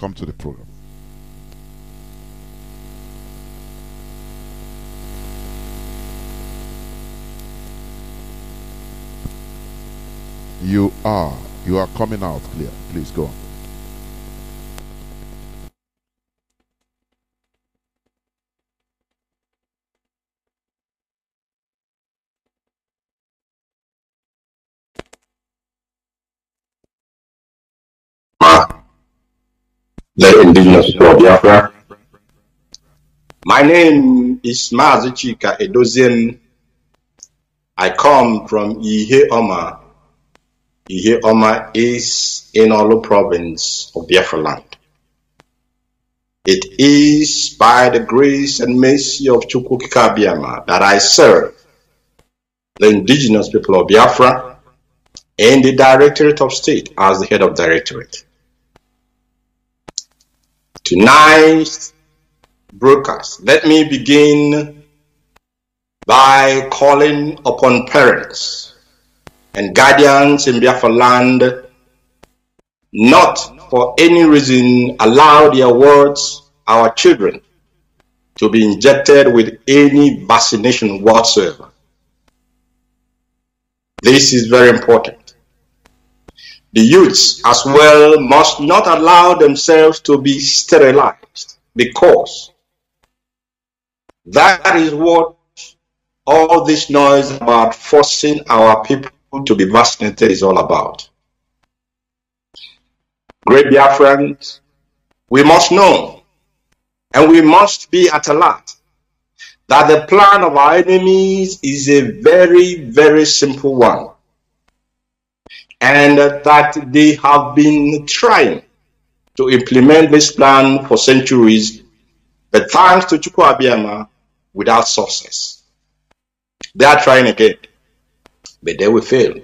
welcome to the program. You are coming out clear. Please go on. The indigenous people of Biafra. My name is Mazi Chika Edozien. I come from Ihe Oma. Ihe Oma is in Olu province of Biafra land. It is by the grace and mercy of Chukwukika Abiyama that I serve the indigenous people of Biafra in the Directorate of State as the head of Directorate. Tonight's broadcast, let me begin by calling upon parents and guardians in Biafra land not for any reason allow their wards, our children, to be injected with any vaccination whatsoever. This is very important. The youths as well must not allow themselves to be sterilized, because that is what all this noise about forcing our people to be vaccinated is all about. Great Biafrans, we must know and we must be at alert that the plan of our enemies is a very, very simple one, and that they have been trying to implement this plan for centuries, but thanks to Chukwu Abiyama, without success. They are trying again, but they will fail.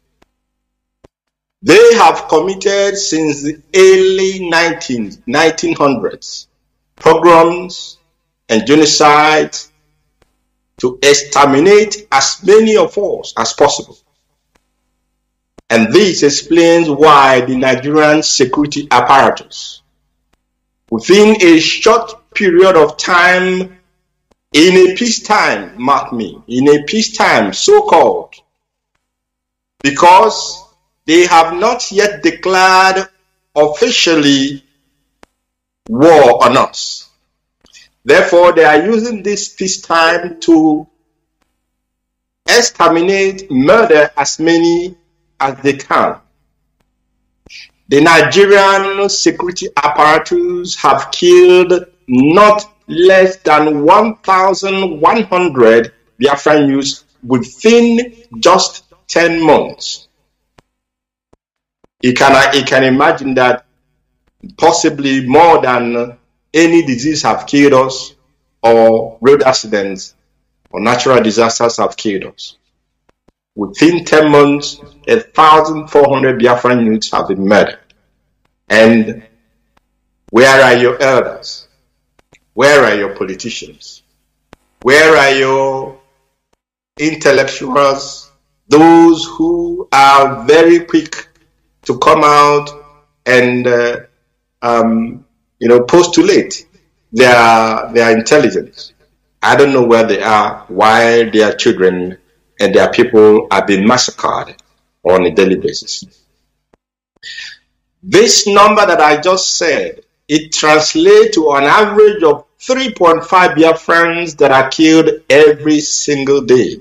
They have committed since the early 1900s pogroms and genocide to exterminate as many of us as possible. And this explains why the Nigerian security apparatus, within a short period of time, in a peacetime, mark me, in a peacetime so-called, because they have not yet declared officially war on us. Therefore, they are using this peacetime to exterminate, murder as many as they can. The Nigerian security apparatus have killed not less than 1,100 Biafran youths within just 10 months. You can imagine that possibly more than any disease have killed us, or road accidents or natural disasters have killed us. Within 10 months, 1,400 Biafran youths have been murdered. And where are your elders? Where are your politicians? Where are your intellectuals? Those who are very quick to come out and postulate their intelligence. I don't know where they are, why their children and their people are being massacred on a daily basis. This number that I just said, it translates to an average of 3.5 Biafrans that are killed every single day.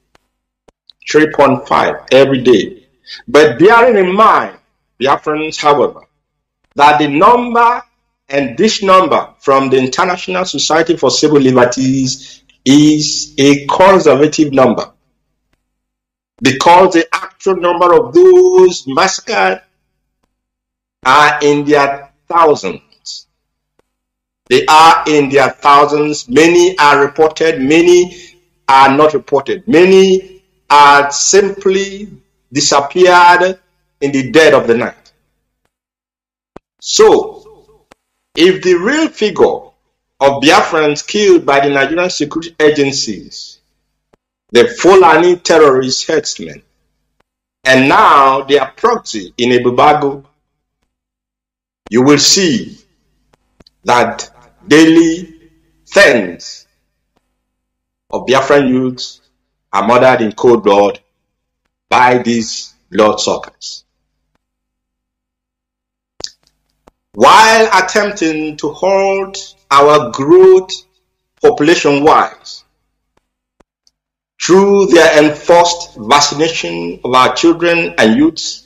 3.5 every day. But bearing in mind, Biafrans, however, that the number and this number from the International Society for Civil Liberties is a conservative number, because the actual number of those massacred are in their thousands. They are in their thousands. Many are reported, many are not reported. Many are simply disappeared in the dead of the night. So, if the real figure of Biafrans killed by the Nigerian security agencies, the Fulani terrorist herdsmen, and now their proxy in Ebubago, you will see that daily tens of Biafran youths are murdered in cold blood by these bloodsuckers. While attempting to halt our growth population-wise through their enforced vaccination of our children and youths,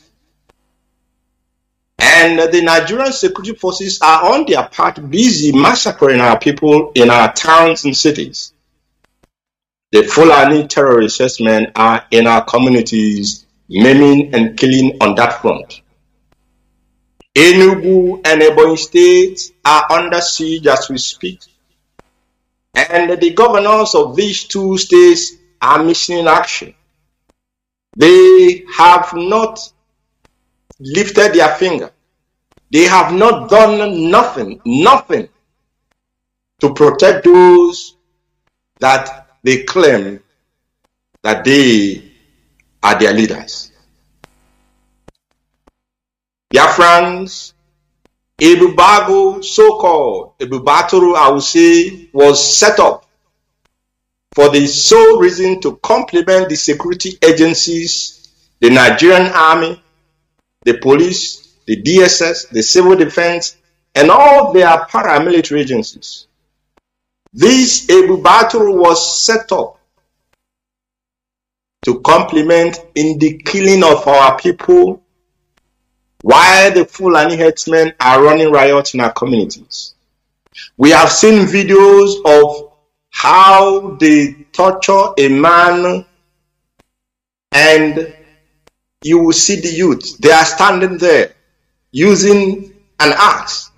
and the Nigerian security forces are on their part busy massacring our people in our towns and cities. The Fulani terrorist men are in our communities, maiming and killing on that front. Enugu and Ebonyi states are under siege as we speak, and the governors of these two states are missing in action. They have not lifted their finger. They have not done nothing to protect those that they claim that they are their leaders. Biafrans, Ebubago, so-called Ebubatoro, I would say, was set up for the sole reason to complement the security agencies, the Nigerian army, the police, the DSS, the civil defense, and all their paramilitary agencies. This Ebubatoro was set up to complement in the killing of our people, while the Fulani herdsmen are running riots in our communities. We have seen videos of how they torture a man, and you will see the youth. They are standing there using an axe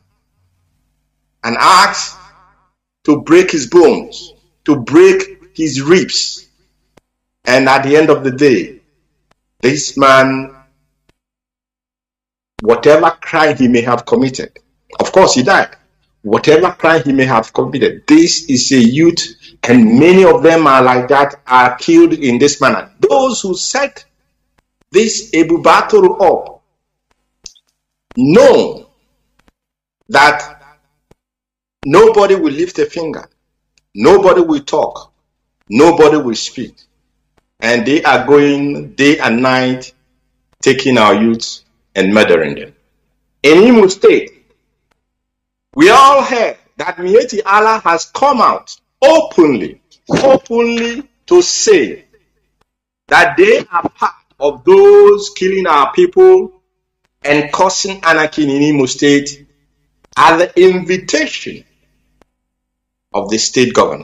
to break his bones, to break his ribs. And at the end of the day, this man, whatever crime he may have committed, of course he died, whatever crime he may have committed, this is a youth, and many of them are like that, are killed in this manner. Those who set this Ebubatoro up know that nobody will lift a finger, nobody will talk, nobody will speak, and they are going day and night taking our youths and murdering them. In Imo State, we all heard that Miyetti Allah has come out openly to say that they are part of those killing our people and causing anarchy in Imo State at the invitation of the state governor.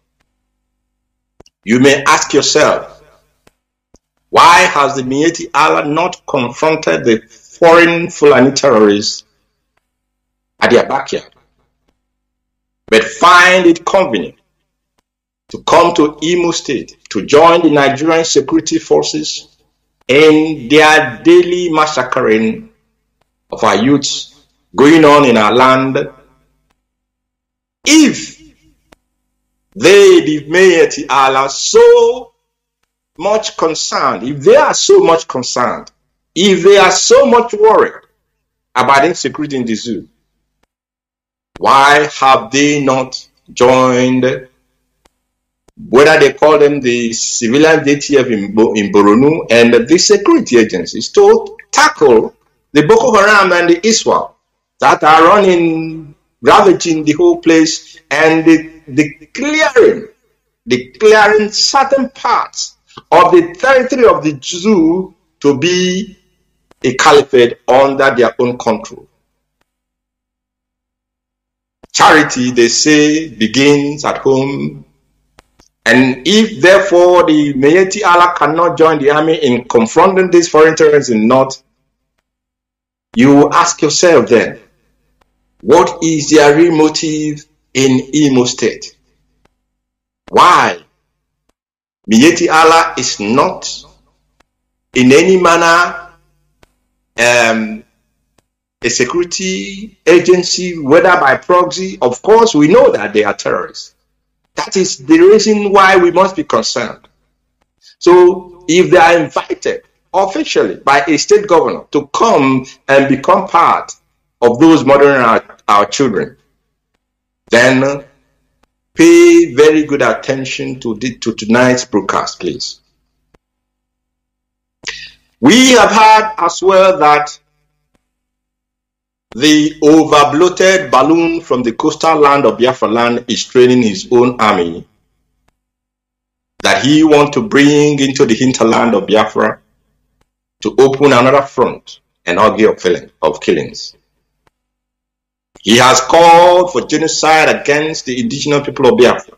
You may ask yourself, why has the Miyetti Allah not confronted the foreign Fulani terrorists at their backyard, but find it convenient to come to Imo State to join the Nigerian security forces in their daily massacring of our youths going on in our land? If they, the Miyetti Allah, so much concerned, if they are so much concerned, if they are so much worried about insecurity in the zoo, why have they not joined, whether they call them the civilian JTF in Boronu and the security agencies, to tackle the Boko Haram and the ISWAP that are running, ravaging the whole place, and the clearing certain parts of the territory of the zoo to be a caliphate under their own control. Charity, they say, begins at home. And if, therefore, the Miyetti Allah cannot join the army in confronting these foreign terrorists in the north, you ask yourself then, what is their real motive in Imo State? Why Miyetti Allah is not in any manner a security agency, whether by proxy? Of course, we know that they are terrorists. That is the reason why we must be concerned. So if they are invited officially by a state governor to come and become part of those murdering our children, then pay very good attention to tonight's broadcast, please. We have heard as well that the over-bloated balloon from the coastal land of Biafra land is training his own army that he wants to bring into the hinterland of Biafra to open another front and argue of killings. He has called for genocide against the indigenous people of Biafra.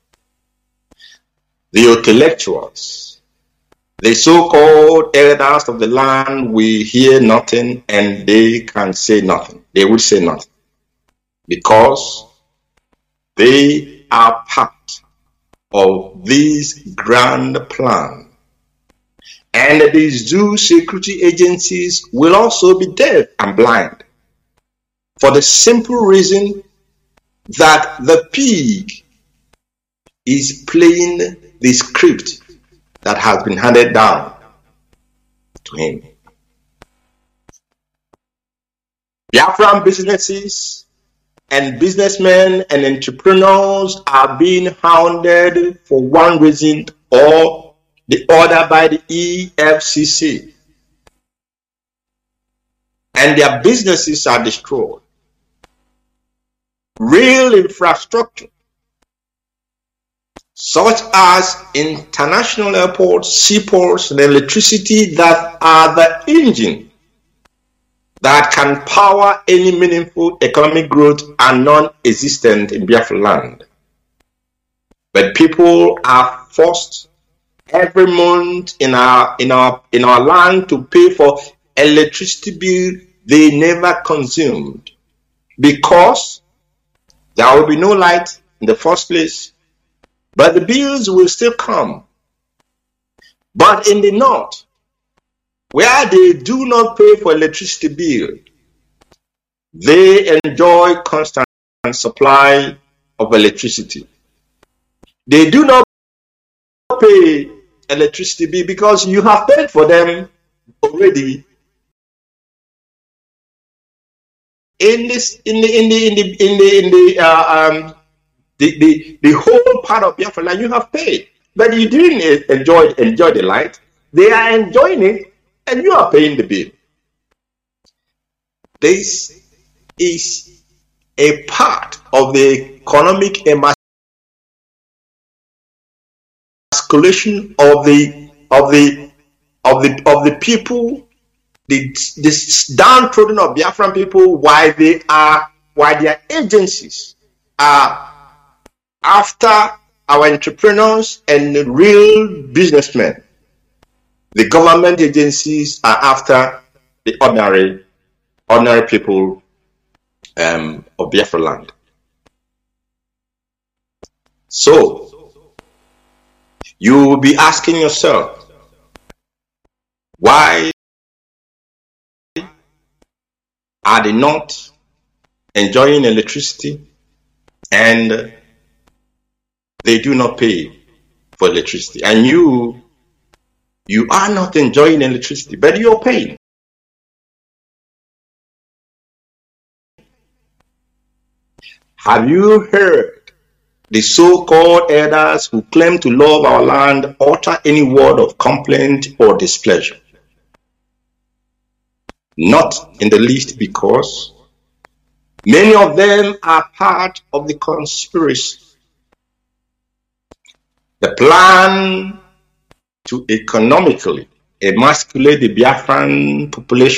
The intellectuals, the so-called elders of the land will hear nothing and they can say nothing. They will say nothing because they are part of this grand plan. And these zoo security agencies will also be deaf and blind for the simple reason that the pig is playing the script that has been handed down to him. Biafran businesses and businessmen and entrepreneurs are being hounded for one reason or the other by the EFCC. And their businesses are destroyed. Real infrastructure, such as international airports, seaports, and electricity that are the engine that can power any meaningful economic growth, are non-existent in Biafra land. But people are forced every month in our land to pay for electricity bill they never consumed, because there will be no light in the first place, but the bills will still come. But in the north, where they do not pay for electricity bill, they enjoy constant supply of electricity. They do not pay electricity bill because you have paid for them already. The whole part of Biafra land you have paid, but you didn't enjoy the light. They are enjoying it, and you are paying the bill. This is a part of the economic emasculation of the people, the downtrodden of Biafran people, while their agencies are after our entrepreneurs and real businessmen. The government agencies are after the ordinary people of Biafra land. So you will be asking yourself, why are they not enjoying electricity and they do not pay for electricity? And you are not enjoying electricity, but you're paying. Have you heard the so-called elders who claim to love our land utter any word of complaint or displeasure? Not in the least, because many of them are part of the conspiracy. The plan to economically emasculate the Biafran population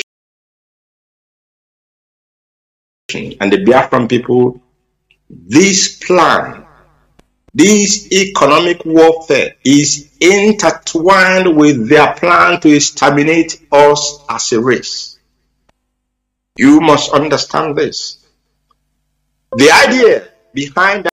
and the Biafran people. This plan, this economic warfare, is intertwined with their plan to exterminate us as a race. You must understand this. The idea behind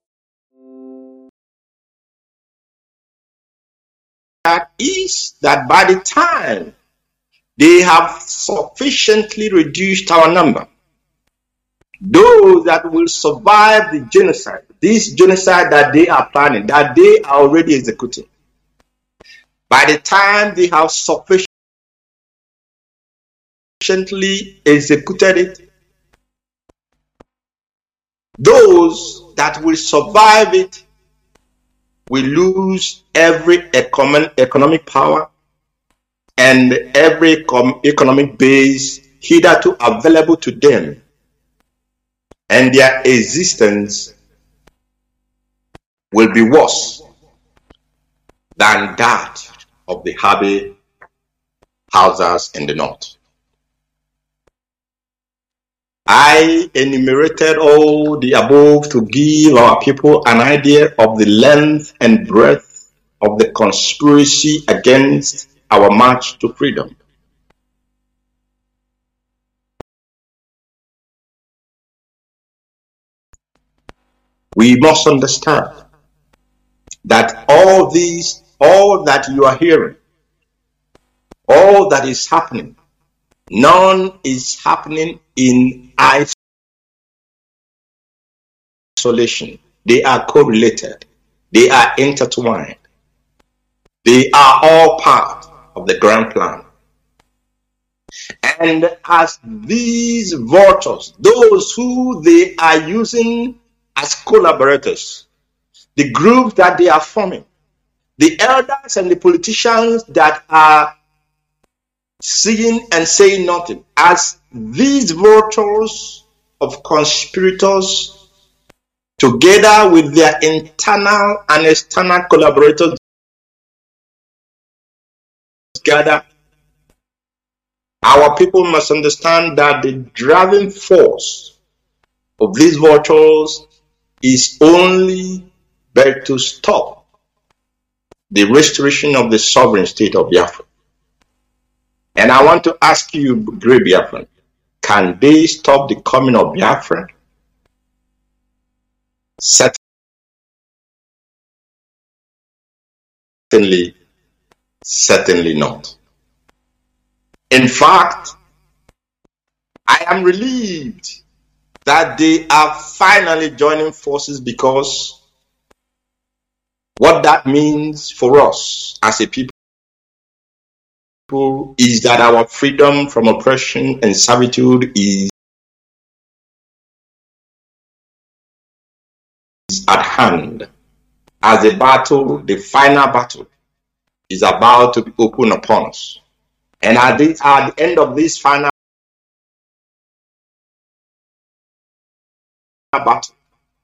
that is that by the time they have sufficiently reduced our number, those that will survive the genocide, this genocide that they are planning, that they are already executing, by the time they have sufficiently executed it, Those that will survive it will lose every economic power and every economic base hitherto available to them, and their existence will be worse than that of the Habe houses in the north. I enumerated all the above to give our people an idea of the length and breadth of the conspiracy against our march to freedom. We must understand that all that you are hearing, all that is happening, none is happening in isolation. They are correlated. They are intertwined. They are all part of the grand plan. And as these vultures, those who they are using as collaborators, the groups that they are forming, the elders and the politicians that are seeing and saying nothing, as these vultures of conspirators, together with their internal and external collaborators, gather, our people must understand that the driving force of these vultures is only but to stop the restoration of the sovereign state of Biafra. And I want to ask you, great Biafran, can they stop the coming of Biafra? Certainly not. In fact, I am relieved that they are finally joining forces, because what that means for us as a people is that our freedom from oppression and servitude is at hand, as the battle, the final battle, is about to be opened upon us. And at the end of this final battle,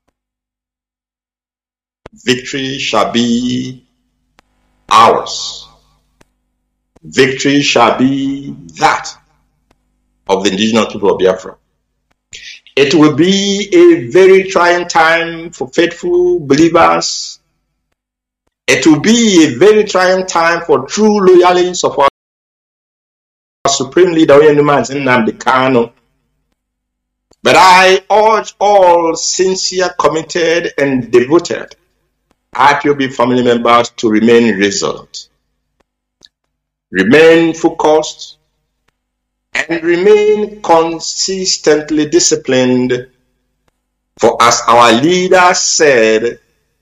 victory shall be ours. Victory shall be that of the indigenous people of Biafra. It will be a very trying time for faithful believers. It will be a very trying time for true loyalists of our supreme leader, Nnamdi Kanu. But I urge all sincere, committed, and devoted IPOB family members to remain resolute, remain focused, and remain consistently disciplined. For as our leader said,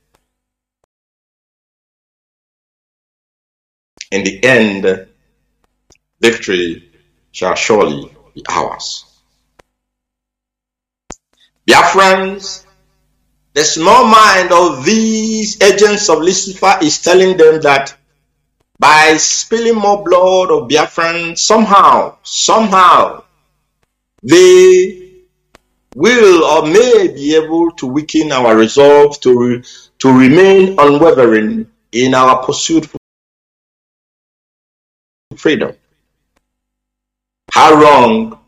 in the end, victory shall surely be ours. Biafrans, the small mind of these agents of Lucifer is telling them that by spilling more blood of Biafran, somehow, they will or may be able to weaken our resolve to remain unwavering in our pursuit for freedom. How wrong,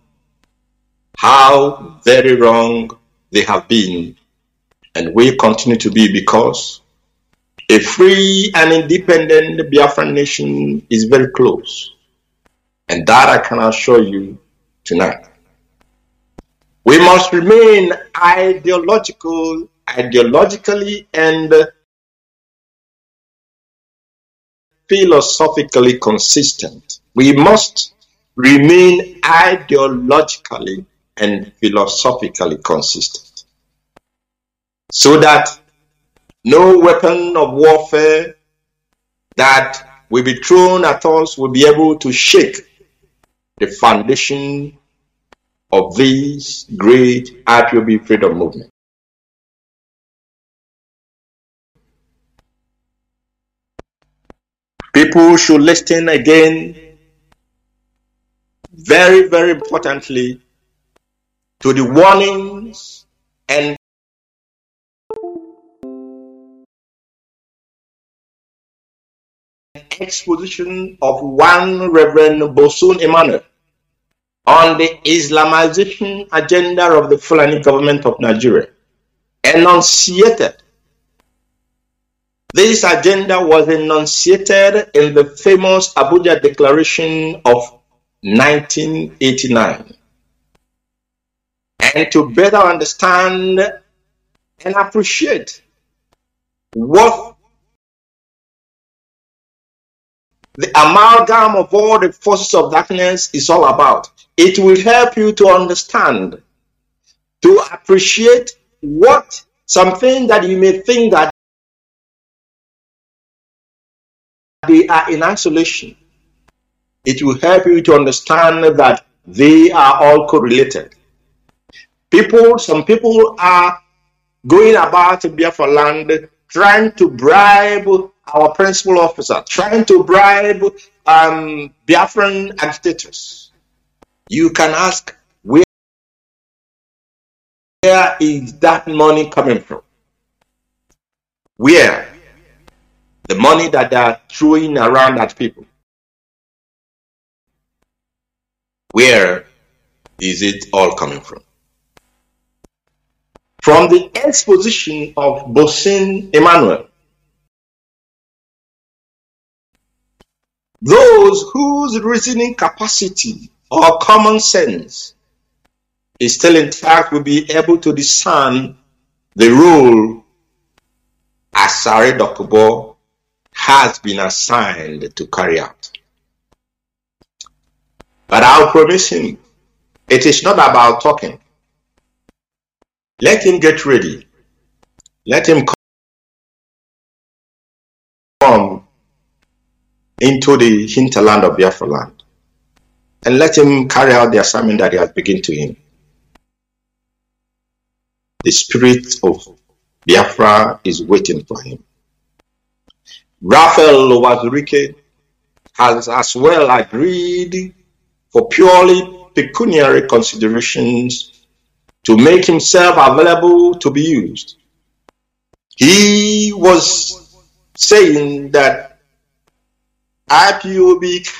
how very wrong they have been and will continue to be, because a free and independent Biafran nation is very close. And that I can assure you tonight. We must remain ideologically and philosophically consistent. We must remain ideologically and philosophically consistent, so that no weapon of warfare that will be thrown at us will be able to shake the foundation of this great IPOB freedom movement. People should listen again, very, very importantly, to the warnings and exposition of one Reverend Bosun Emmanuel on the Islamization agenda of the Fulani government of Nigeria, enunciated. This agenda was enunciated in the famous Abuja Declaration of 1989. And to better understand and appreciate what the amalgam of all the forces of darkness is all about, it will help you to understand, to appreciate what something that you may think that they are in isolation. It will help you to understand that they are all correlated. Some people are going about Biafra land trying to bribe our principal officer, trying to bribe Biafran agitators. You can ask, where is that money coming from? Where? The money that they are throwing around at people. Where is it all coming from? From the exposition of Bosun Emmanuel, those whose reasoning capacity or common sense is still intact will be able to discern the role Asare Dokubo has been assigned to carry out. But I'll promise him, it is not about talking. Let him get ready. Let him come into the hinterland of Biafra land. And let him carry out the assignment that he has begun to him. The spirit of Biafra is waiting for him. Raphael Owazurike has as well agreed for purely pecuniary considerations to make himself available to be used. He was saying that IPOB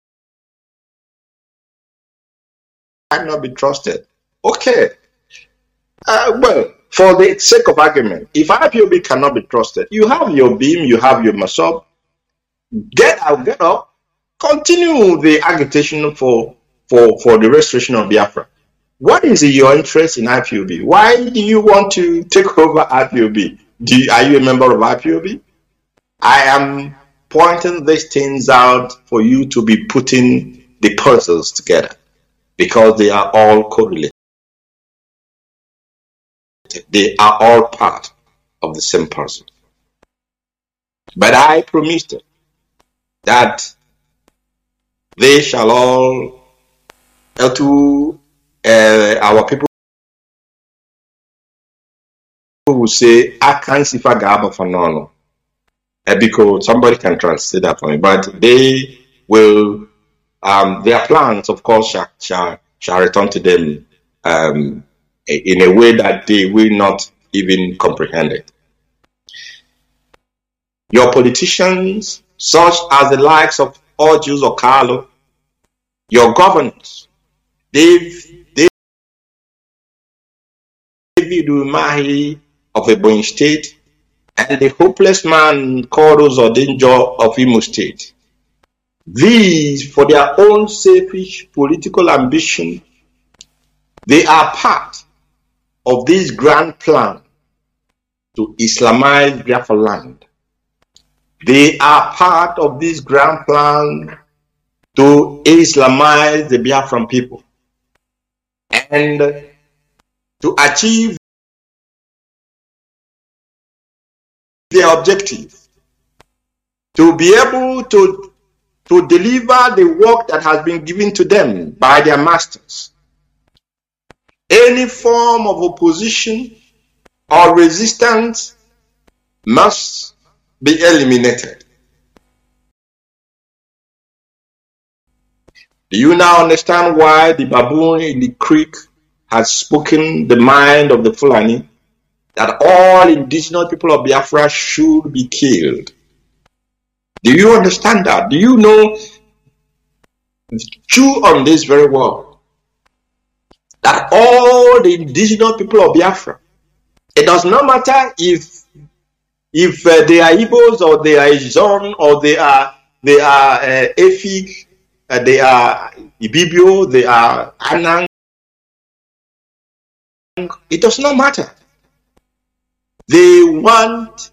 cannot be trusted. Okay. Well, for the sake of argument, if IPOB cannot be trusted, you have your beam, you have your Masop, get up, continue the agitation for the restoration of Biafra. What is your interest in IPOB? Why do you want to take over IPOB? Are you a member of IPOB? I am pointing these things out for you to be putting the puzzles together, because they are all correlated. They are all part of the same puzzle. But I promised that they shall all our people will say, I can't see Fagaba for no. Because somebody can translate that for me. But they will, their plans, of course, shall return to them in a way that they will not even comprehend it. Your politicians, such as the likes of Ojus or Carlo, your governors, David Umahi of Ebonyi State, and the hopeless man called Ozodinjo of Imo State. These, for their own selfish political ambition, they are part of this grand plan to Islamize Biafra land. They are part of this grand plan to Islamize the Biafran people and to achieve their objective, to be able to deliver the work that has been given to them by their masters. Any form of opposition or resistance must be eliminated. Do you now understand why the baboon in the creek has spoken the mind of the Fulani that all indigenous people of Biafra should be killed? Do you understand that? Do you know, chew on this very well, that all the indigenous people of Biafra, it does not matter if they are Igbos or they are Izon or they are Efik, they are Ibibio, they are Anang. It does not matter. They want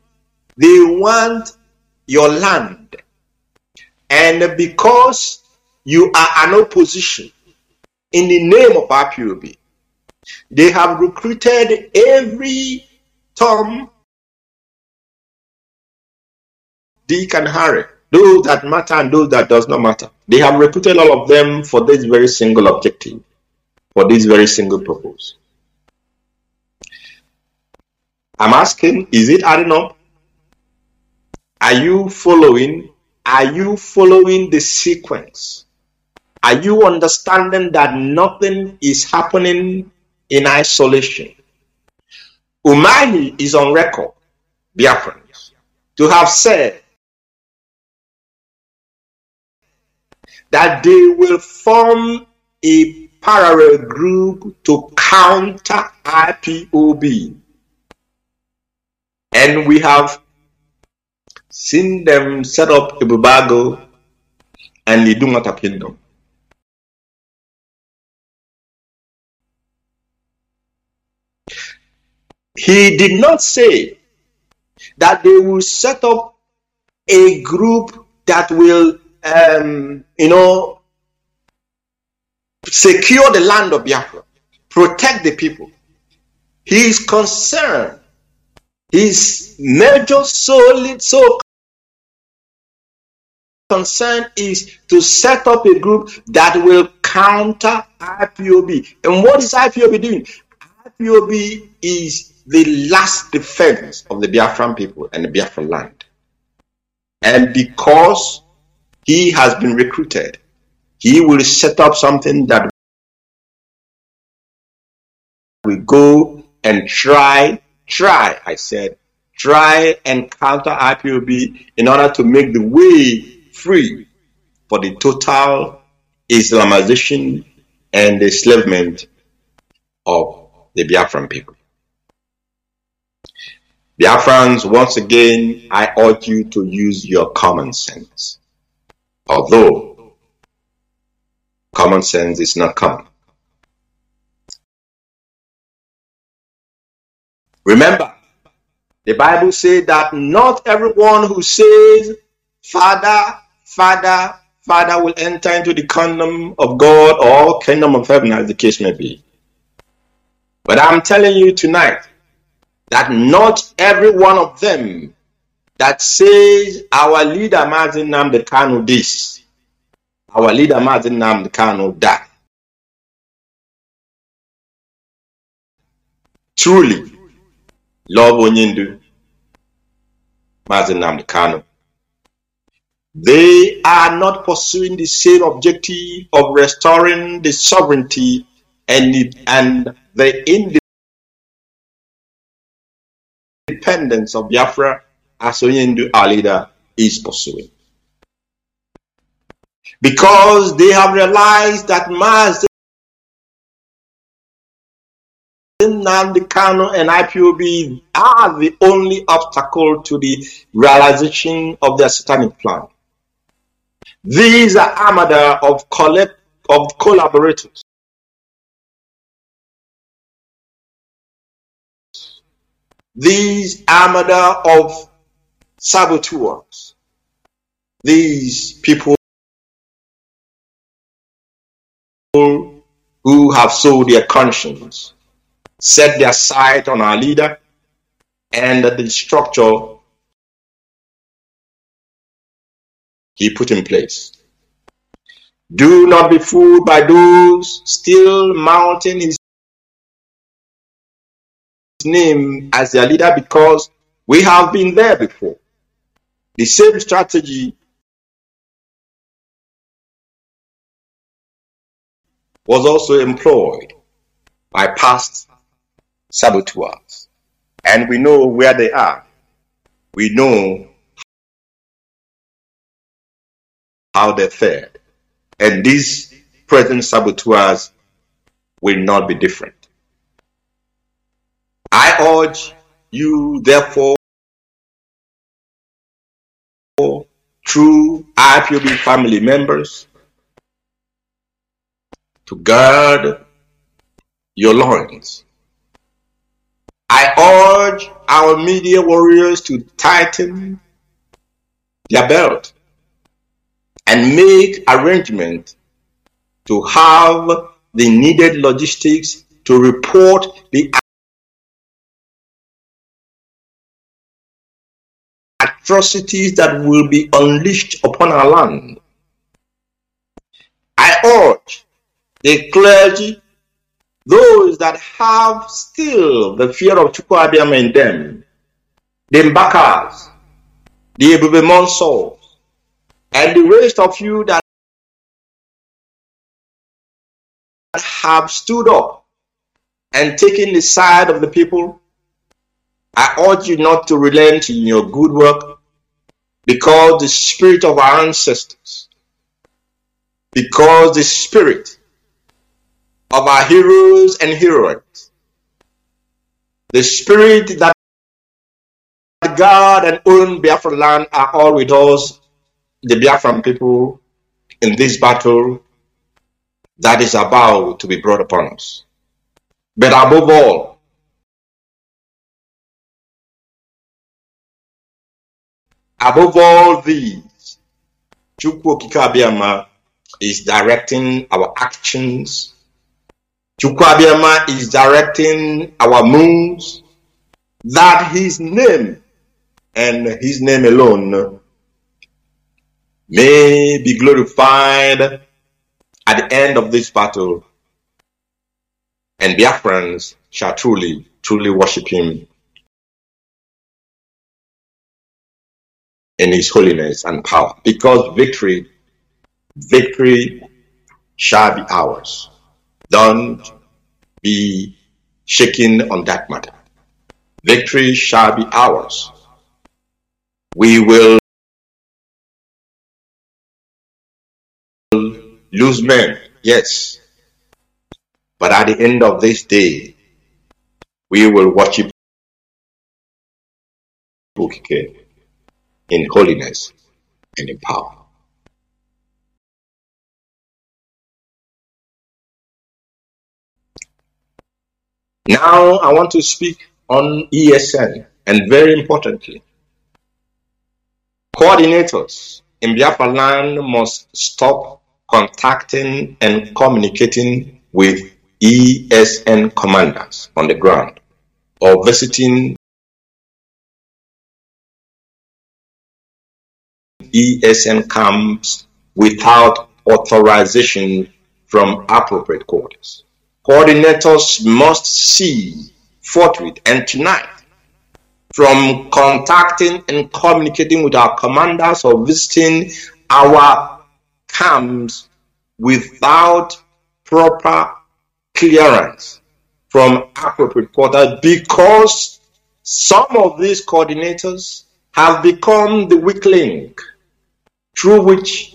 your land, and because you are an opposition in the name of IPOB, they have recruited every Tom, Dick, and Harry, those that matter and those that does not matter. They have recruited all of them for this very single objective, for this very single purpose. I'm asking, is it adding up? Are you following? Are you following the sequence? Are you understanding that nothing is happening in isolation? Umahi is on record, Biafrans, to have said that they will form a parallel group to counter IPOB. And we have seen them set up Ibubago and the Idumota Kingdom. He did not say that they will set up a group that will, secure the land of Biafra, protect the people. He is concerned. His major concern is to set up a group that will counter IPOB. And what is IPOB doing? IPOB is the last defense of the Biafran people and the Biafran land. And because he has been recruited, he will set up something that will go and try and counter IPOB in order to make the way free for the total Islamization and enslavement of the Biafran people. Biafrans, once again, I urge you to use your common sense. Although common sense is not common. Remember, the Bible says that not everyone who says, Father, Father, Father will enter into the kingdom of God or kingdom of heaven, as the case may be. But I'm telling you tonight that not every one of them that says our leader Mazi Nnamdi Kanu this, our leader Mazi Nnamdi Kanu that, truly love Onyindu, Mazi Nnamdi Kanu. They are not pursuing the same objective of restoring the sovereignty and the independence of Biafra as Onyindu, our leader, is pursuing. Because they have realized that Mazi Nnamdi Kanu and IPOB are the only obstacle to the realization of their satanic plan. These are armada of collaborators. These armada of saboteurs. These people who have sold their conscience, set their sight on our leader and the structure he put in place. Do not be fooled by those still mounting his name as their leader, because we have been there before. The same strategy was also employed by past saboteurs. And we know where they are. We know how they fared. And these present saboteurs will not be different. I urge you, therefore, true IPOB family members, to guard your loins. I urge our media warriors to tighten their belt and make arrangements to have the needed logistics to report the atrocities that will be unleashed upon our land. I urge the clergy, those that have still the fear of Chukwu Abiyama in them, the Mbakas, the Ebube Monsors, and the rest of you that have stood up and taken the side of the people, I urge you not to relent in your good work, because the spirit of our ancestors, because the spirit of our heroes and heroines, the spirit that guard and own Biafra land are all with us, the Biafran people, in this battle that is about to be brought upon us. But above all these, Chukwu Okike Abiyama is directing our actions. Chukwu Abiyama is directing our moves, that his name and his name alone may be glorified at the end of this battle, and Biafrans shall truly, truly worship him in his holiness and power, because victory shall be ours. Don't be shaken on that matter. Victory shall be ours. We will lose men, yes, but at the end of this day, we will worship Okike in holiness and in power. Now I want to speak on ESN, and very importantly, coordinators in Biafra land must stop contacting and communicating with ESN commanders on the ground or visiting ESN camps without authorization from appropriate quarters. Coordinators must cease forthwith and tonight from contacting and communicating with our commanders or visiting our camps without proper clearance from appropriate quarters, because some of these coordinators have become the weak link through which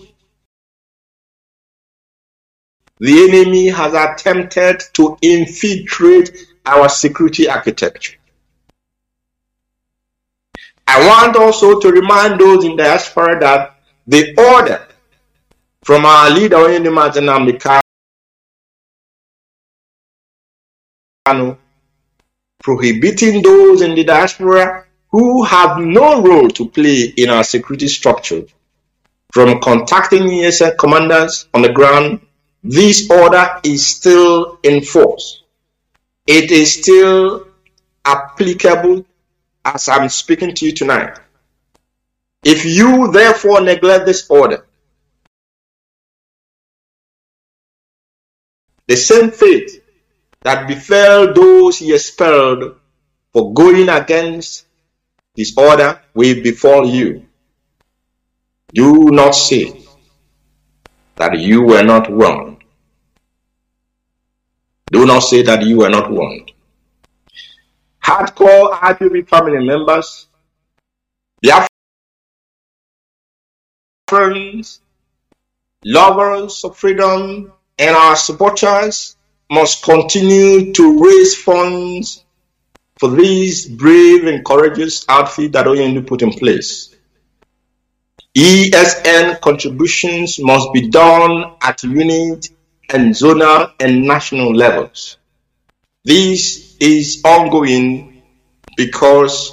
the enemy has attempted to infiltrate our security architecture. I want also to remind those in diaspora that the order from our leader, Onyenima Nnamdi Kanu, prohibiting those in the diaspora who have no role to play in our security structure from contacting ESN commanders on the ground, this order is still in force. It is still applicable as I'm speaking to you tonight. If you therefore neglect this order, the same fate that befell those he expelled for going against his order will befall you. Do not say that you were not warned. Do not say that you were not warned. Hardcore IPOB family members, Biafrans, lovers of freedom, and our supporters must continue to raise funds for this brave and courageous outfit that Oyendu put in place. ESN contributions must be done at unit and zonal and national levels. This is ongoing because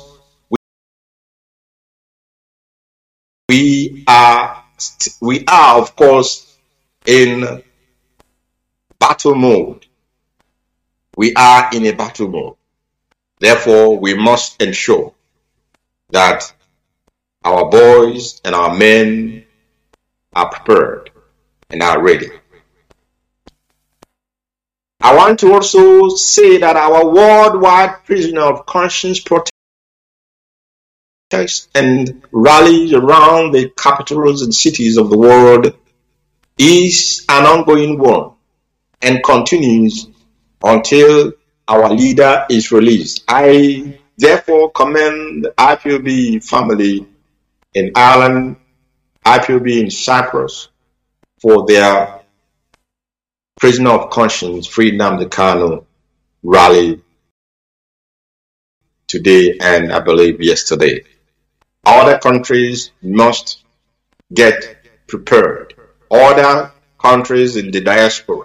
we are of course in battle mode. We are in a battle mode. Therefore, we must ensure that our boys and our men are prepared and are ready. I want to also say that our worldwide prisoner of conscience protests and rallies around the capitals and cities of the world is an ongoing one and continues until our leader is released. I therefore commend the IPOB family in Ireland, IPOB in Cyprus for their prisoner of conscience, Nnamdi Kanu rally today and I believe yesterday. Other countries must get prepared. Other countries in the diaspora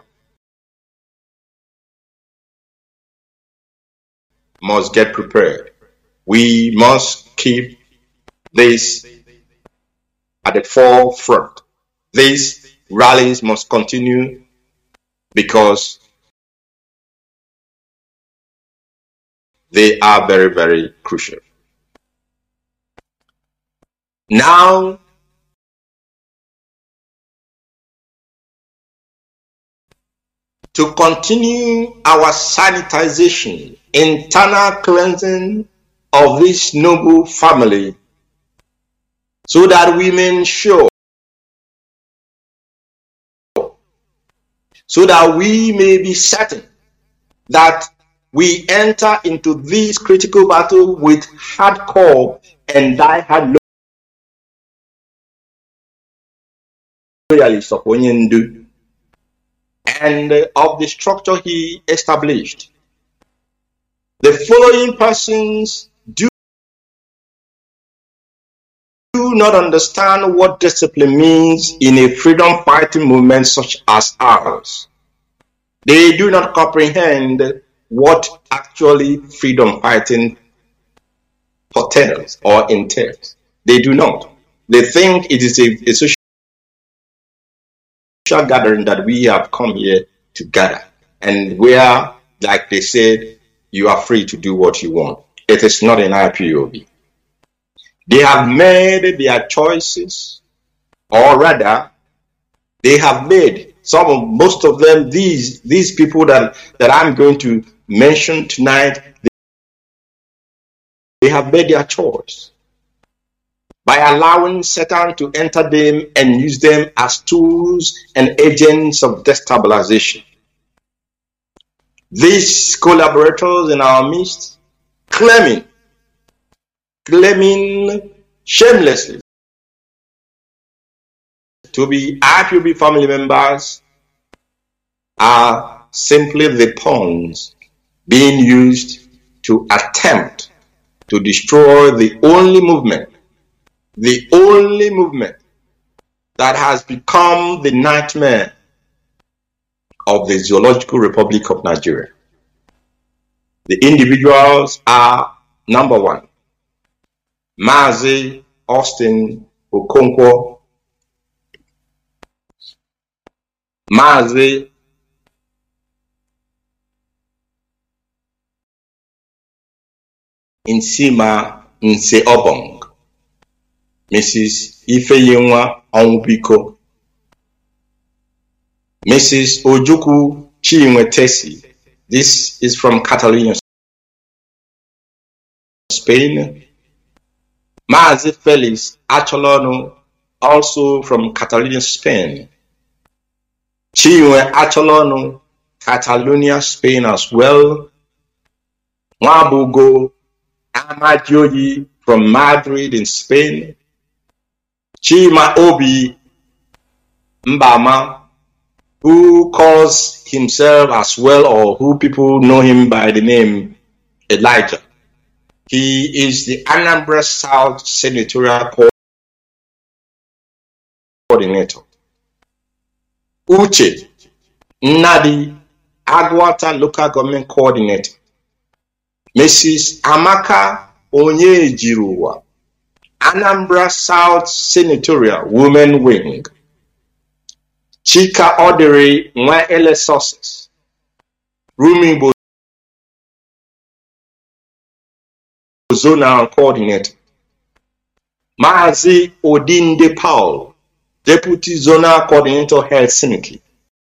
must get prepared. We must keep this at the forefront. These rallies must continue because they are very, very crucial. Now, to continue our sanitization, internal cleansing of this noble family, so that we may ensure, so that we may be certain that we enter into this critical battle with hardcore and die-hard loyalists of Onyendu and of the structure he established. The following persons do not understand what discipline means in a freedom fighting movement such as ours. They do not comprehend what actually freedom fighting portends or entails. They do not. They think it is a social gathering that we have come here to gather, and where, like they said, you are free to do what you want. It is not an IPOB. They have made their choices, or rather, they have made most of them, these people that I'm going to mention tonight, they have made their choice by allowing Satan to enter them and use them as tools and agents of destabilization. These collaborators in our midst, claiming shamelessly to be IPOB family members, are simply the pawns being used to attempt to destroy the only movement that has become the nightmare of the Zoological Republic of Nigeria. The individuals are, number one, Mazi Austin Okonkwo, Mazi Nsima Nseobong, Mrs. Ifeyinwa Onwubiko, Mrs. Ojukwu Chinwetesi. This is from Catalonia, Spain. Mazi Felix Acholonu, also from Catalonia, Spain. Chinwe Acholonu Catalonia, Spain as well. Mwabugo Amadioyi from Madrid in Spain. Chima Obi Mbama, who calls himself as well, or who people know him by the name Elijah. He is the Anambra South Senatorial Coordinator. Uche Nnadi, Agwata Local Government Coordinator. Mrs. Amaka Onyejiruwa, Anambra South Senatorial Women Wing. Chika Odere Nwaele Sources, Rumi Zonal Coordinator. Maazi Odinde Paul, Deputy Zonal Coordinator Helsinki.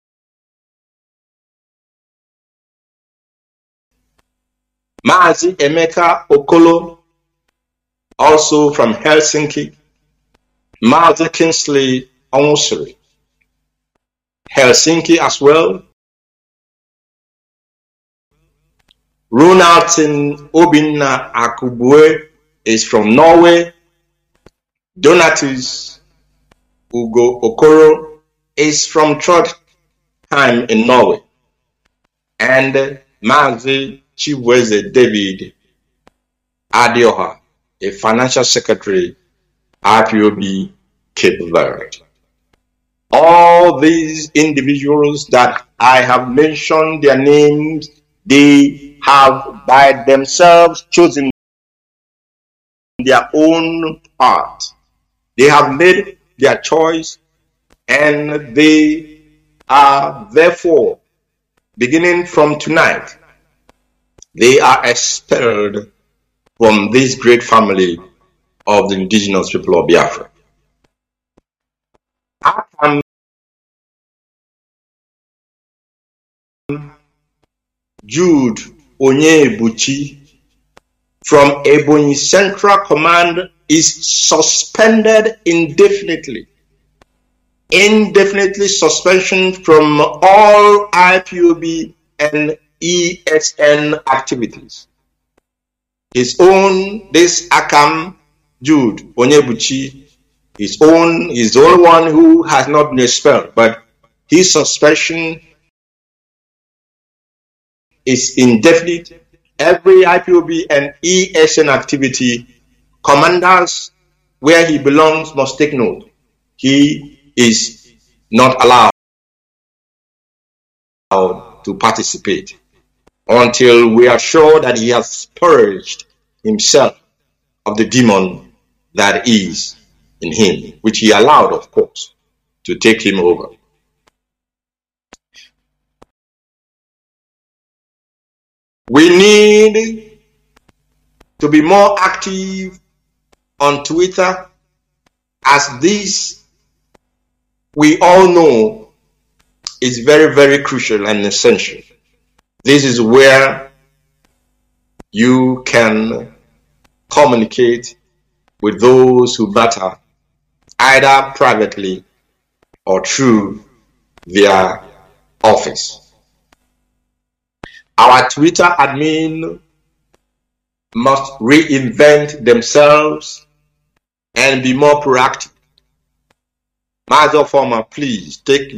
Maazi Emeka Okolo, also from Helsinki. Maazi Kingsley Onsuri, Helsinki as well. Ronaldson Obinna Akubue is from Norway. Donatus Ugo Okoro is from Trondheim in Norway. And Maazi Chiweze David Adioha, a financial secretary, IPOB Cape Verde. All these individuals that I have mentioned their names, they have by themselves chosen their own path. They have made their choice, and they are therefore, beginning from tonight, they are expelled from this great family of the indigenous people of Biafra. I am Jude Onyebuchi from Ebonyi Central Command is suspended indefinitely. Indefinitely suspension from all IPOB and ESN activities. This Akam Jude Onyebuchi, is the only one who has not been expelled, but his suspension is indefinite. Every IPOB and ESN activity, commanders where he belongs must take note. He is not allowed to participate until we are sure that he has purged himself of the demon that is in him, which he allowed, of course, to take him over. We need to be more active on Twitter, as this, we all know, is very, very crucial and essential. This is where you can communicate with those who matter, either privately or through their office. Our Twitter admin must reinvent themselves and be more proactive. Master Former, please take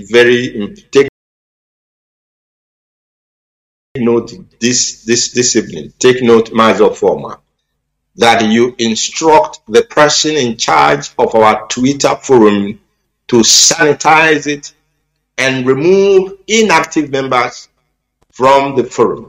note this evening. Take note, Master Former, that you instruct the person in charge of our Twitter forum to sanitize it and remove inactive members from the forum.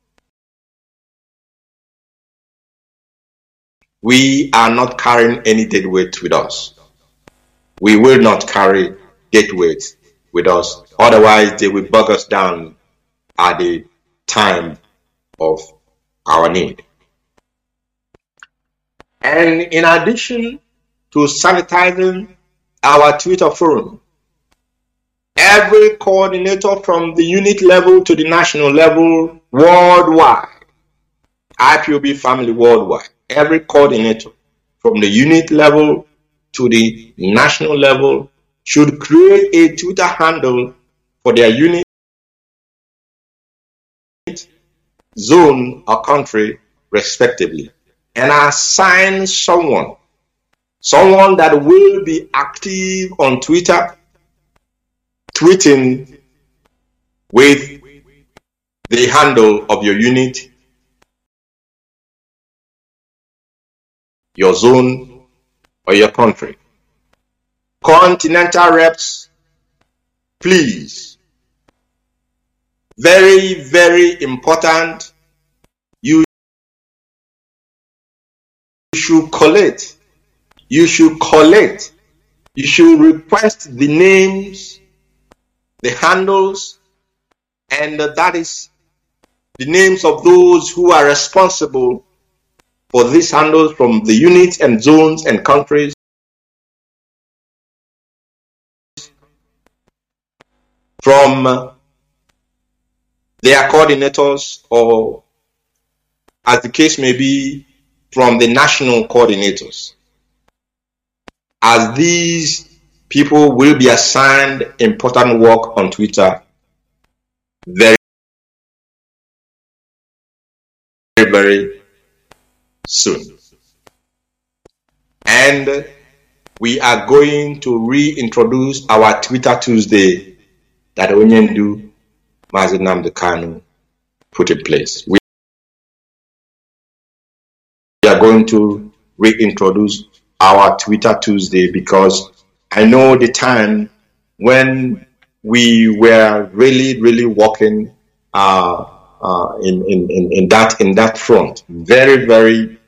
We are not carrying any deadweight with us. We will not carry deadweight with us. Otherwise, they will bog us down at the time of our need. And in addition to sanitizing our Twitter forum, every coordinator from the unit level to the national level worldwide, IPOB family worldwide, every coordinator from the unit level to the national level should create a Twitter handle for their unit zone, or country, respectively, and assign someone that will be active on Twitter, tweeting with the handle of your unit, your zone, or your country. Continental reps, please. Very, very important. You should collect. You should request the names, the handles, and that is the names of those who are responsible for these handles from the units and zones and countries. From their coordinators, or as the case may be, from the national coordinators, as these people will be assigned important work on Twitter very, very soon. And we are going to reintroduce our Twitter Tuesday that Onyendu Mazi Nnamdi Kanu put in place. We are going to reintroduce our Twitter Tuesday because I know the time when we were really working in that front, very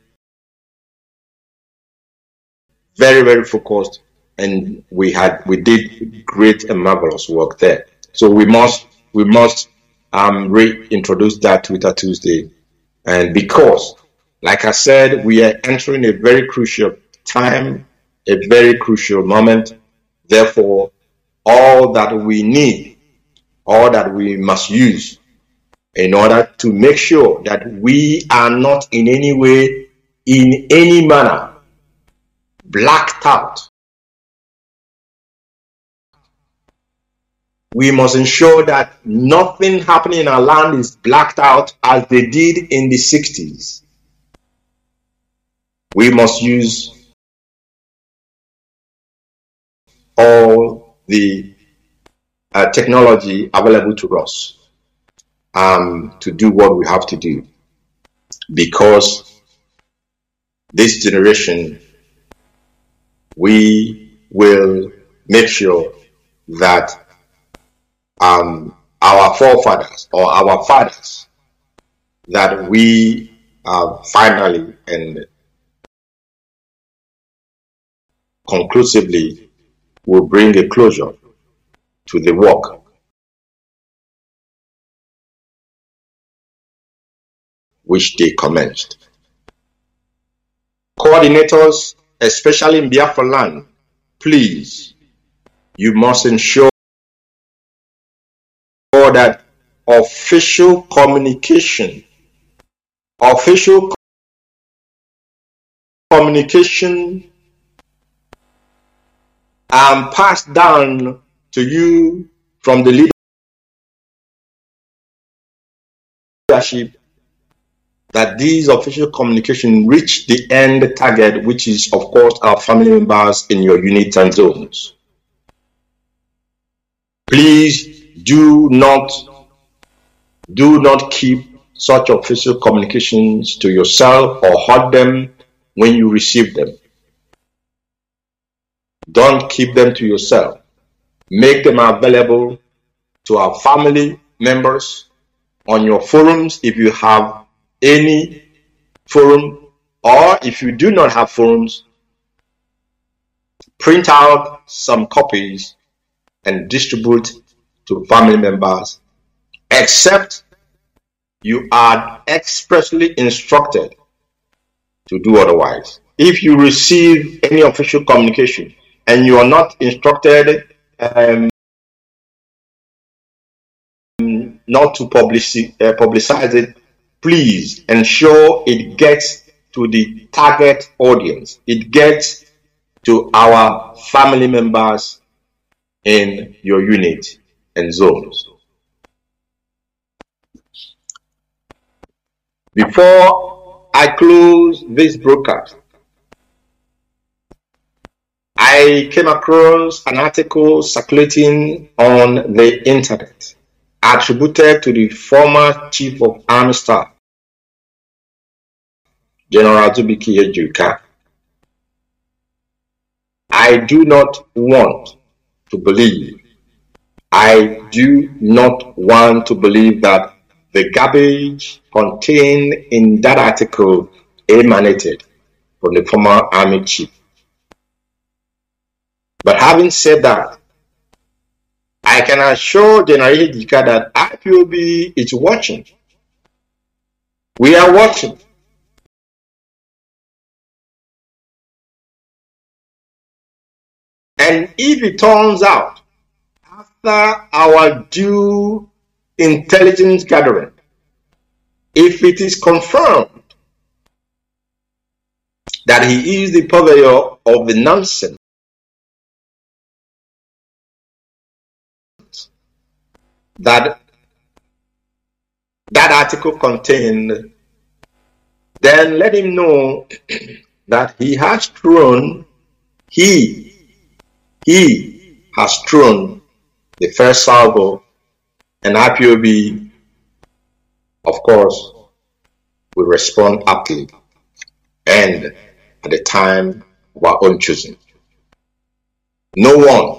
focused, and we did great and marvelous work there. So we must reintroduce that Twitter Tuesday, and because, like I said, we are entering a very crucial time, a very crucial moment. Therefore, all that we need, all that we must use in order to make sure that we are not in any way, in any manner, blacked out. We must ensure that nothing happening in our land is blacked out as they did in the 60s. We must use all the technology available to us to do what we have to do, because this generation, we will make sure that our forefathers or our fathers, that we finally and conclusively will bring a closure to the work which they commenced. Coordinators, especially in Biafra land, please, you must ensure that official communication passed down to you from the leadership, that these official communication reach the end target, which is, of course, our family members in your units and zones. Please do not keep such official communications to yourself or hold them when you receive them. Don't keep them to yourself. Make them available to our family members on your forums if you have any forum, or if you do not have forums, print out some copies and distribute to family members, except you are expressly instructed to do otherwise. If you receive any official communication and you are not instructed not to publicize it, please ensure it gets to the target audience. It gets to our family members in your unit and zones. Before I close this broadcast, I came across an article circulating on the internet attributed to the former Chief of Army Staff, General Zubiki Ejika. I do not want to believe that the garbage contained in that article emanated from the former Army Chief. But having said that, I can assure General Ejika that IPOB is watching. We are watching. And if it turns out, after our due intelligence gathering, if it is confirmed that he is the purveyor of the nonsense that article contained, then let him know that he has thrown the first salvo, and IPOB, of course, will respond aptly and at the time of our own choosing. No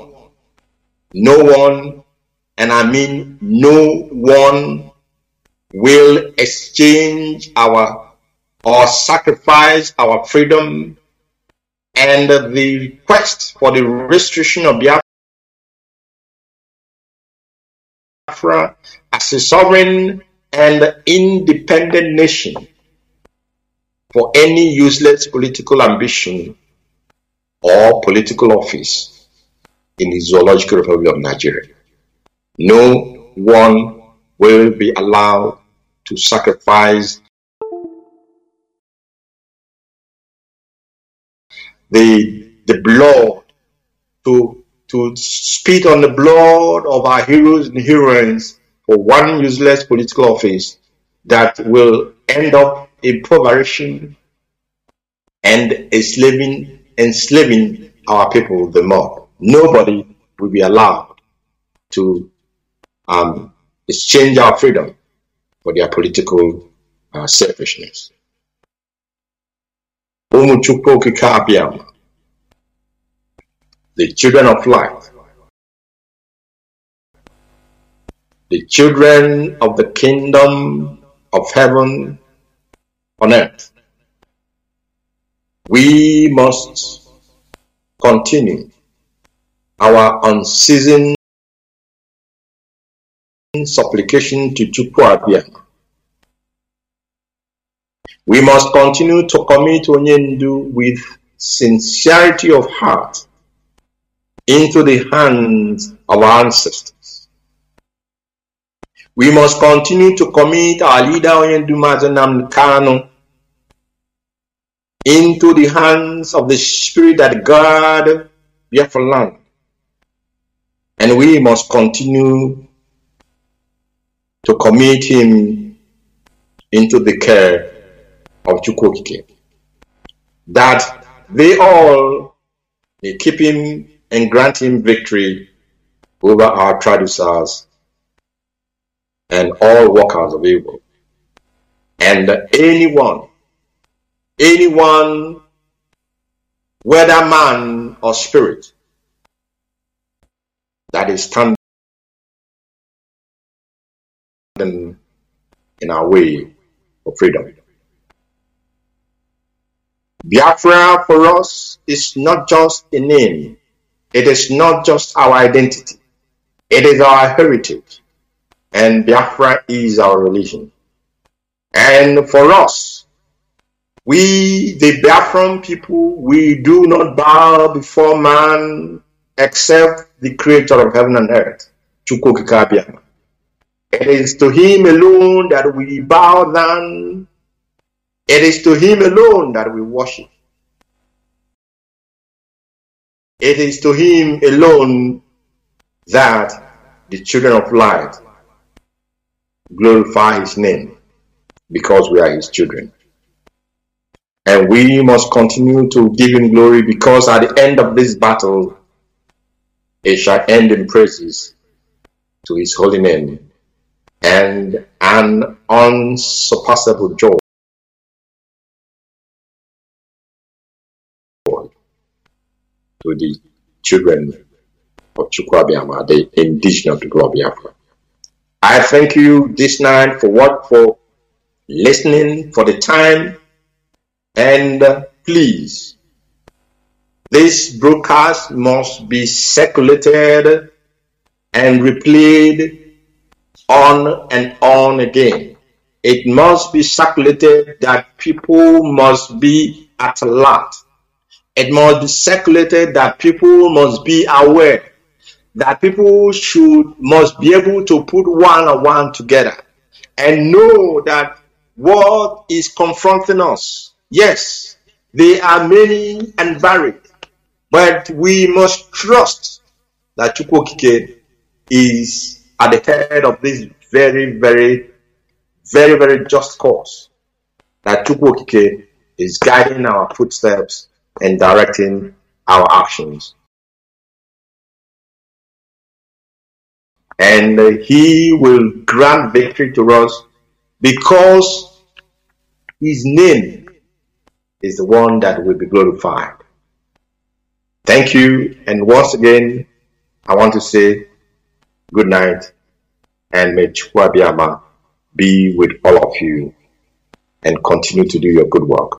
one, and I mean no one, will exchange or sacrifice our freedom and the quest for the restoration of Biafra as a sovereign and independent nation for any useless political ambition or political office in the Zoological Republic of Nigeria. No one will be allowed to sacrifice the blood, to spit on the blood of our heroes and heroines for one useless political office that will end up impoverishing and enslaving our people the more. Nobody will be allowed to exchange our freedom for their political selfishness. The children of light, the children of the kingdom of heaven on earth, we must continue our unceasing supplication to Chukwu Abiyama. We must continue to commit Onyendu with sincerity of heart into the hands of our ancestors. We must continue to commit our leader Onyendu Mazi Nnamdi Kanu into the hands of the spirit that guard Biafra land. And we must continue to commit him into the care of Chukwu Okike, that they all may keep him and grant him victory over our traducers and all workers of evil. And anyone, whether man or spirit, that is standing in our way of freedom. Biafra for us is not just a name. It is not just our identity. It is our heritage. And Biafra is our religion. And for us, we, the Biafran people, we do not bow before man except the creator of heaven and earth, Chukwu Okike Abiyama. It is to him alone that we bow down. It is to him alone that we worship. It is to him alone that the children of light glorify his name. because we are his children. And we must continue to give him glory, because at the end of this battle, it shall end in praises to his holy name and an unsurpassable joy to the children of Chukwuabiama, the indigenous of the people of Biafra. I thank you this night for listening, for the time, and please, this broadcast must be circulated and replayed on and on again. It must be circulated that people must be at alert. It must be circulated that people must be aware, that people must be able to put one and one together and know that what is confronting us, yes, they are many and varied, but we must trust that Chukwu Okike is at the head of this very, very, very, very just cause. That Chukwu Okike is guiding our footsteps and directing our actions. And he will grant victory to us, because his name is the one that will be glorified. Thank you. And once again, I want to say good night, and may Chukwuabiama be with all of you and continue to do your good work.